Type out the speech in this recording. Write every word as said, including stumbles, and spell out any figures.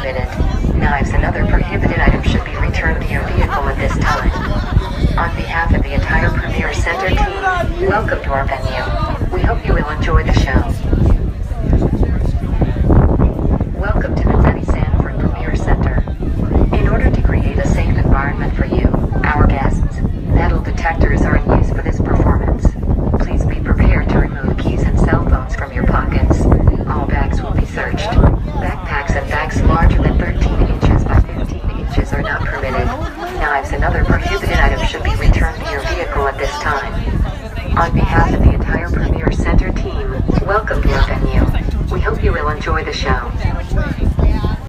permitted. Knives and other prohibited items should be returned to your vehicle at this time. On behalf of the entire Premier Center team, welcome to our venue. We hope you will enjoy the show. Welcome to the Teddy Sanford Premier Center. In order to create a safe environment for you, our guests, metal detectors are in use for this performance. Please be prepared to remove keys and cell phones from your pockets. All bags will be searched. Backpacks and bags larger than thirteen inches by fifteen inches are not permitted. Knives and other prohibited items should be returned to your vehicle at this time. On behalf of the entire Premier Center team, welcome to our venue. We hope you will enjoy the show.